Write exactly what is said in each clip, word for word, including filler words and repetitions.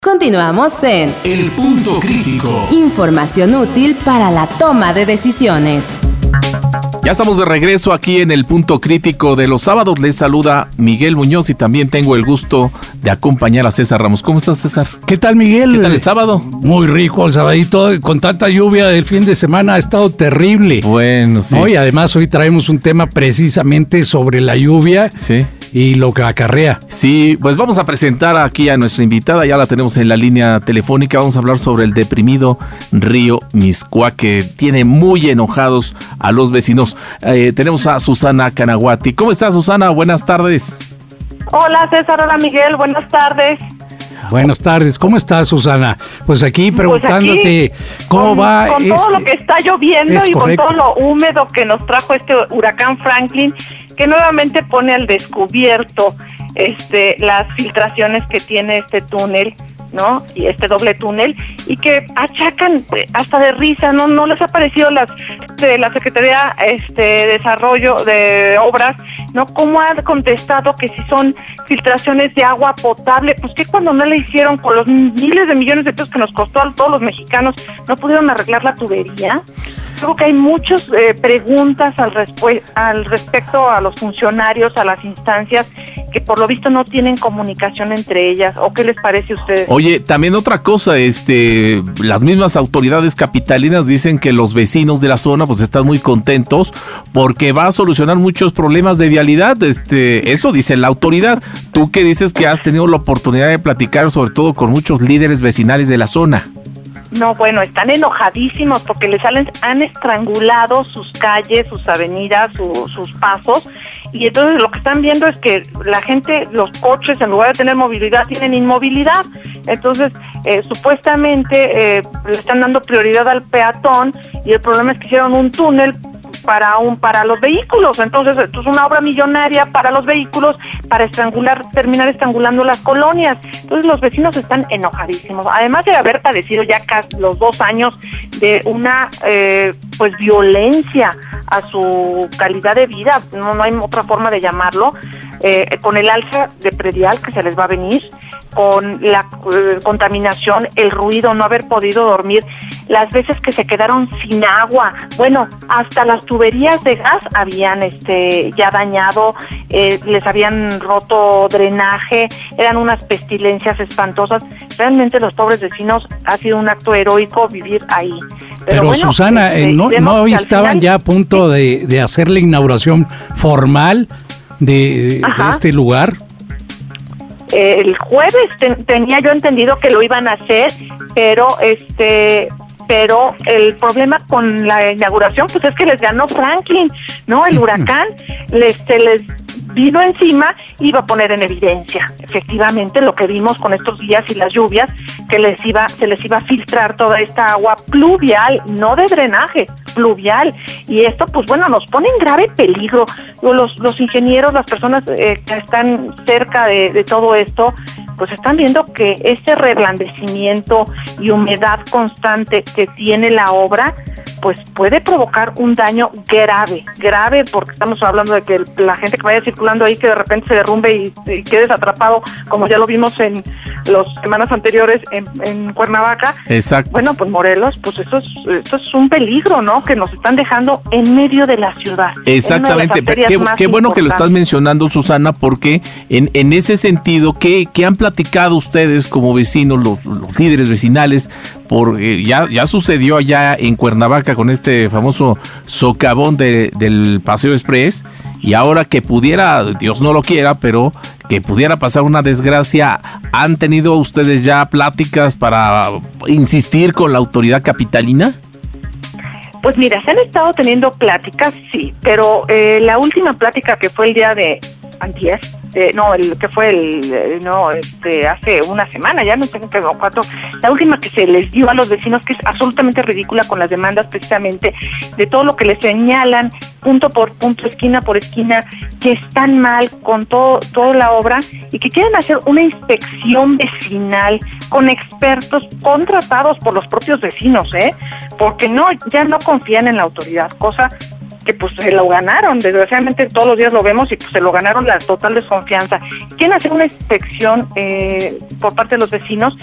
Continuamos en El Punto Crítico. Información útil para la toma de decisiones. Ya estamos de regreso aquí en El Punto Crítico de los sábados. Les saluda Miguel Muñoz y también tengo el gusto de acompañar a César Ramos. ¿Cómo estás, César? ¿Qué tal, Miguel? ¿Qué tal el sábado? Muy rico el sabadito. Con tanta lluvia del fin de semana ha estado terrible. Bueno, sí. ¿No? Y además hoy traemos un tema precisamente sobre la lluvia. Sí. Y lo que acarrea. Sí, pues vamos a presentar aquí a nuestra invitada, ya la tenemos en la línea telefónica. Vamos a hablar sobre el deprimido río Mixcoac, que tiene muy enojados a los vecinos. Eh, tenemos a Susana Canaguati. ¿Cómo estás, Susana? Buenas tardes. Hola, César. Hola, Miguel. Buenas tardes. Buenas tardes. ¿Cómo estás, Susana? Pues aquí preguntándote pues aquí, cómo con, va. Con todo este... lo que está lloviendo es y correcto. con todo lo húmedo que nos trajo este huracán Franklin, que nuevamente pone al descubierto este las filtraciones que tiene este túnel, ¿no? Y este doble túnel, y que achacan hasta de risa, ¿no? No les ha parecido las de la Secretaría este de Desarrollo de Obras, ¿no? ¿Cómo ha contestado que si son filtraciones de agua potable? Pues que cuando no le hicieron con los miles de millones de pesos que nos costó a todos los mexicanos, ¿no pudieron arreglar la tubería? Creo que hay muchas eh, preguntas al, respu- al respecto a los funcionarios, a las instancias, que por lo visto no tienen comunicación entre ellas. ¿O qué les parece a ustedes? Oye, también otra cosa, este, las mismas autoridades capitalinas dicen que los vecinos de la zona pues están muy contentos porque va a solucionar muchos problemas de vialidad. Este, eso dice la autoridad. Tú que dices que has tenido la oportunidad de platicar sobre todo con muchos líderes vecinales de la zona. No, bueno, están enojadísimos porque les han, han estrangulado sus calles, sus avenidas, su, sus pasos, y entonces lo que están viendo es que la gente, los coches, en lugar de tener movilidad, tienen inmovilidad. Entonces, eh, supuestamente eh, le están dando prioridad al peatón, y el problema es que hicieron un túnel para un para los vehículos. Entonces, esto es una obra millonaria para los vehículos, para estrangular, terminar estrangulando las colonias. Entonces, los vecinos están enojadísimos. Además de haber padecido ya casi los dos años de una eh, pues violencia a su calidad de vida, no, no hay otra forma de llamarlo, eh, con el alza de predial que se les va a venir, con la eh, contaminación, el ruido, no haber podido dormir, las veces que se quedaron sin agua, bueno, hasta las tuberías de gas habían este ya dañado, eh, les habían roto drenaje, eran unas pestilencias espantosas. Realmente los pobres vecinos, ha sido un acto heroico vivir ahí. Pero, Pero bueno, Susana, este, eh, no, no hoy estaban final, ya a punto de, de hacer la inauguración formal de, de este lugar. Eh, el jueves ten, tenía yo entendido que lo iban a hacer, pero este pero el problema con la inauguración pues es que les ganó Franklin, ¿no? El huracán les se les vino encima y iba a poner en evidencia efectivamente lo que vimos con estos días y las lluvias, que les iba se les iba a filtrar toda esta agua pluvial, no de drenaje, pluvial, y esto pues bueno nos pone en grave peligro. Los los ingenieros, las personas eh, que están cerca de, de todo esto, pues están viendo que ese reblandecimiento y humedad constante que tiene la obra pues puede provocar un daño grave, grave, porque estamos hablando de que la gente que vaya circulando ahí, que de repente se derrumbe y, y quedes atrapado, como ya lo vimos en las semanas anteriores en, en Cuernavaca. Exacto. Bueno, pues Morelos, pues eso es, esto es un peligro, ¿no? Que nos están dejando en medio de la ciudad. Exactamente. Qué, qué bueno que lo estás mencionando, Susana, porque en, en ese sentido, ¿qué, qué han platicado ustedes como vecinos, los, los líderes vecinales? Porque ya, ya sucedió allá en Cuernavaca con este famoso socavón de, del Paseo Express, y ahora que pudiera, Dios no lo quiera, pero que pudiera pasar una desgracia, ¿han tenido ustedes ya pláticas para insistir con la autoridad capitalina? Pues mira, se han estado teniendo pláticas, sí, pero eh, la última plática que fue el día de antier, Eh, no, el que fue el, eh, no, este, hace una semana, ya no tengo que ver cuatro, la última que se les dio a los vecinos, que es absolutamente ridícula con las demandas precisamente de todo lo que les señalan, punto por punto, esquina por esquina, que están mal con todo, toda la obra y que quieren hacer una inspección vecinal con expertos contratados por los propios vecinos, ¿eh? Porque no, ya no confían en la autoridad, cosa que pues se lo ganaron, desgraciadamente todos los días lo vemos y pues se lo ganaron la total desconfianza. Quieren hacer una inspección eh, por parte de los vecinos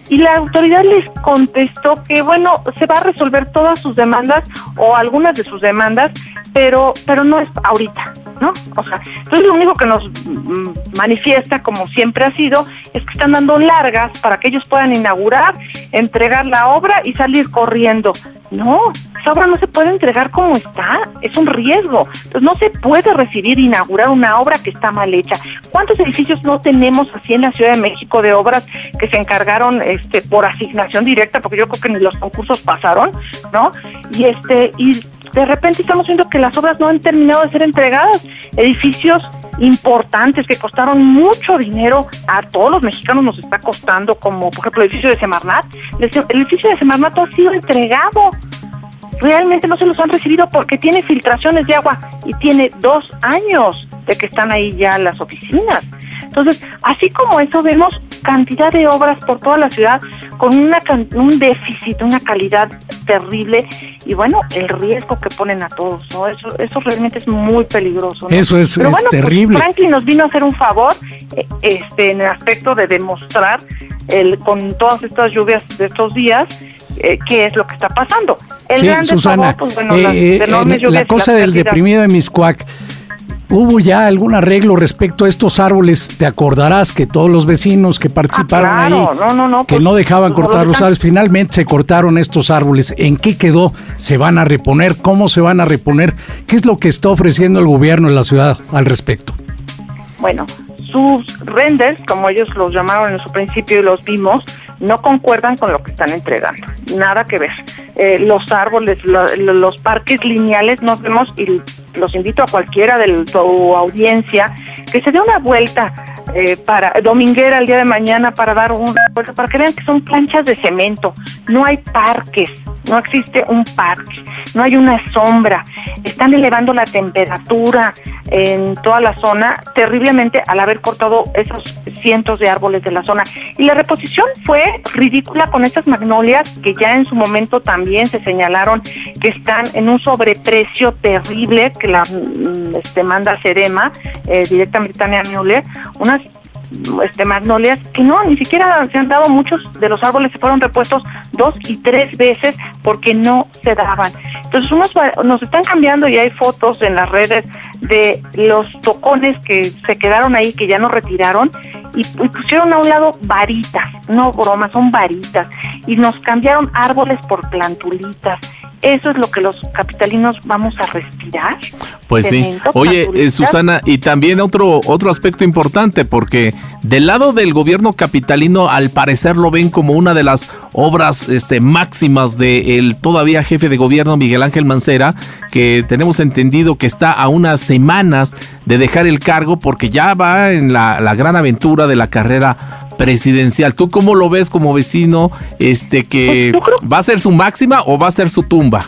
Y la autoridad les contestó que, bueno, se va a resolver todas sus demandas o algunas de sus demandas, pero pero no es ahorita, ¿no? O sea, entonces lo único que nos mm, manifiesta, como siempre ha sido, es que están dando largas para que ellos puedan inaugurar, entregar la obra y salir corriendo. No, esa obra no se puede entregar como está, es un riesgo. Entonces no se puede recibir, inaugurar una obra que está mal hecha. ¿Cuántos edificios no tenemos así en la Ciudad de México de obras que se encargaron este por asignación directa, porque yo creo que ni los concursos pasaron, ¿no? Y este y de repente estamos viendo que las obras no han terminado de ser entregadas, edificios importantes que costaron mucho dinero, a todos los mexicanos nos está costando, como por ejemplo el edificio de Semarnat. El edificio de Semarnat ha sido entregado, realmente no se los han recibido porque tiene filtraciones de agua y tiene dos años de que están ahí ya las oficinas. Entonces, así como eso, vemos cantidad de obras por toda la ciudad con una un déficit, una calidad terrible, y bueno, el riesgo que ponen a todos, ¿no? Eso eso realmente es muy peligroso, ¿no? Eso es, Pero es bueno, terrible. Pues Franklin nos vino a hacer un favor eh, este en el aspecto de demostrar el con todas estas lluvias de estos días eh, qué es lo que está pasando. El sí, gran Susana, favor, pues, bueno, eh, las eh, enormes lluvias, la cosa las del pérdidas. deprimido de Mixcoac, ¿hubo ya algún arreglo respecto a estos árboles? Te acordarás que todos los vecinos que participaron Ah, claro. ahí, no, no, no, que pues, no dejaban pues, cortar no lo los dejan. árboles, finalmente se cortaron estos árboles. ¿En qué quedó? ¿Se van a reponer? ¿Cómo se van a reponer? ¿Qué es lo que está ofreciendo el gobierno en la ciudad al respecto? Bueno, sus renders, como ellos los llamaron en su principio y los vimos, no concuerdan con lo que están entregando. Nada que ver. Eh, los árboles, lo, los parques lineales, nos vemos, y los invito a cualquiera de tu audiencia que se dé una vuelta eh, para dominguera el día de mañana para dar una vuelta, para que vean que son planchas de cemento. No hay parques, no existe un parque, no hay una sombra. Están elevando la temperatura en toda la zona terriblemente al haber cortado esos cientos de árboles de la zona. Y la reposición fue ridícula con estas magnolias que ya en su momento también se señalaron que están en un sobreprecio terrible que la este, manda Sedema, eh, directamente Tania Müller, unas este magnolias que no, ni siquiera se han dado. Muchos de los árboles se fueron repuestos dos y tres veces porque no se daban. Entonces unos nos están cambiando, y hay fotos en las redes de los tocones que se quedaron ahí, que ya no retiraron, y, y pusieron a un lado varitas, no bromas, son varitas, y nos cambiaron árboles por plantulitas. Eso es lo que los capitalinos vamos a respirar. Pues sí. Oye, eh, Susana, y también otro otro aspecto importante, porque del lado del gobierno capitalino, al parecer lo ven como una de las obras este, máximas del todavía jefe de gobierno Miguel Ángel Mancera, que tenemos entendido que está a unas semanas de dejar el cargo porque ya va en la, la gran aventura de la carrera presidencial. ¿Tú cómo lo ves como vecino? Este que pues creo, ¿va a ser su máxima o va a ser su tumba?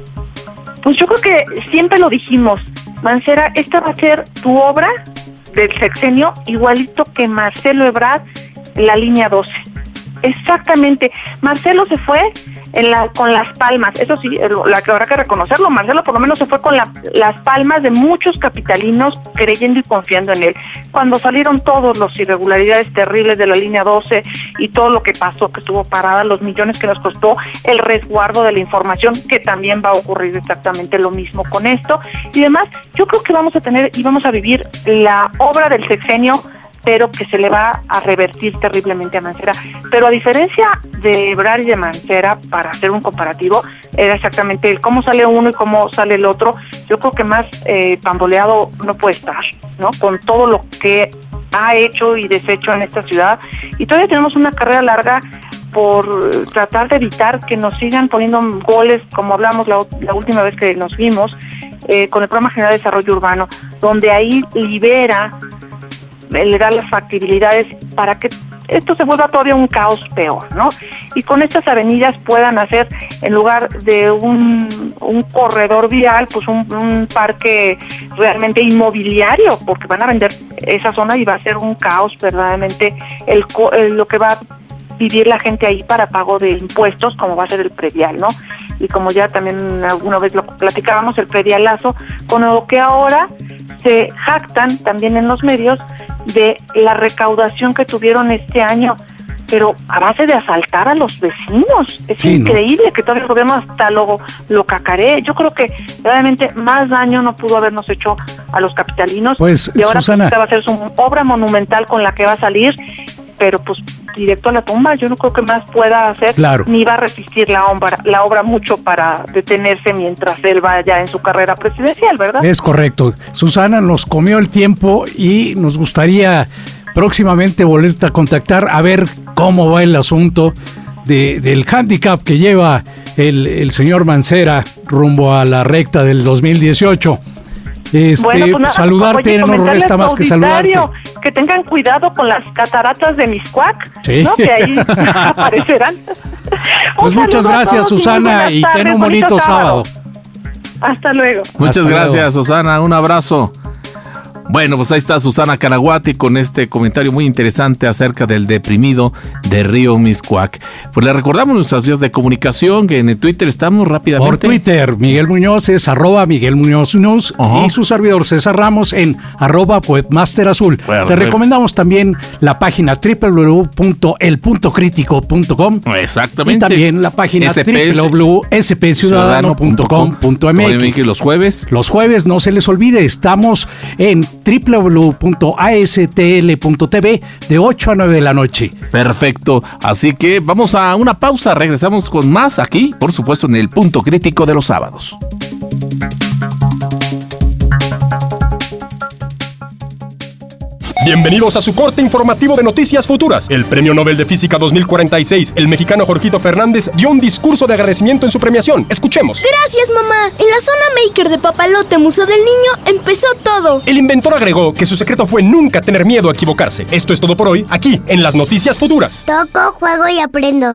Pues yo creo que siempre lo dijimos, Mancera, esta va a ser tu obra del sexenio, igualito que Marcelo Ebrard, la línea doce. Exactamente. Marcelo se fue en la, con las palmas, eso sí, la que habrá que reconocerlo. Marcelo por lo menos se fue con la, las palmas de muchos capitalinos creyendo y confiando en él. Cuando salieron todos los irregularidades terribles de la línea doce y todo lo que pasó, que estuvo parada, los millones que nos costó, el resguardo de la información, que también va a ocurrir exactamente lo mismo con esto y demás, yo creo que vamos a tener y vamos a vivir la obra del sexenio, pero que se le va a revertir terriblemente a Mancera. Pero a diferencia de Ebrard y de Mancera, para hacer un comparativo, era exactamente el cómo sale uno y cómo sale el otro. Yo creo que más eh, pamboleado no puede estar, ¿no? Con todo lo que ha hecho y deshecho en esta ciudad. Y todavía tenemos una carrera larga por tratar de evitar que nos sigan poniendo goles, como hablamos la, la última vez que nos vimos, eh, con el Programa General de Desarrollo Urbano, donde ahí libera, le da las factibilidades para que esto se vuelva todavía un caos peor, ¿no? Y con estas avenidas puedan hacer, en lugar de un, un corredor vial, pues un, un parque realmente inmobiliario, porque van a vender esa zona y va a ser un caos verdaderamente el, el lo que va a vivir la gente ahí para pago de impuestos, como va a ser el predial, ¿no? Y como ya también alguna vez lo platicábamos, el predialazo, con lo que ahora se jactan también en los medios de la recaudación que tuvieron este año. pero a base de asaltar a los vecinos. Es sí, increíble, ¿no?, que todo el gobierno hasta lo, lo cacaree. Yo creo que realmente más daño no pudo habernos hecho a los capitalinos. Pues, y ahora Susana, pues, va a ser su obra monumental con la que va a salir, pero pues directo a la tumba. Yo no creo que más pueda hacer, claro, ni va a resistir la obra, la obra mucho para detenerse mientras él vaya en su carrera presidencial, ¿verdad? Es correcto. Susana, nos comió el tiempo y nos gustaría próximamente volverte a contactar a ver cómo va el asunto de, del handicap que lleva el, el señor Mancera rumbo a la recta del dos mil dieciocho. Este, bueno, pues nada, saludarte, no nos resta más que saludarte. Que tengan cuidado con las cataratas de Miscuac, ¿sí?, ¿no?, que ahí aparecerán. Pues muchas gracias, Susana, y ten un bonito sábado. Hasta luego. Muchas Hasta gracias, luego. Susana, un abrazo. Bueno, pues ahí está Susana Canaguati con este comentario muy interesante acerca del deprimido de Río Miscuac. Pues le recordamos nuestras vías de comunicación, que en el Twitter estamos rápidamente. Por Twitter, Miguel Muñoz es arroba Miguel Muñoz News, uh-huh, y su servidor César Ramos en arroba Webmaster Azul. Bueno, le recomendamos también la página doble u doble u doble u punto el punto crítico punto com. Exactamente. Y también la página doble u doble u doble u punto s p ciudadano punto com punto m x. Los jueves. Los jueves, no se les olvide, estamos en doble u doble u doble u punto a s t l punto t v de ocho a nueve de la noche. Perfecto. Así que vamos a una pausa. Regresamos con más aquí, por supuesto, en el Punto Crítico de los sábados. Bienvenidos a su corte informativo de Noticias Futuras. El Premio Nobel de Física dos mil cuarenta y seis, el mexicano Jorgito Fernández, dio un discurso de agradecimiento en su premiación. Escuchemos. Gracias, mamá. En la zona maker de Papalote Museo del Niño empezó todo. El inventor agregó que su secreto fue nunca tener miedo a equivocarse. Esto es todo por hoy, aquí en las Noticias Futuras. Toco, juego y aprendo.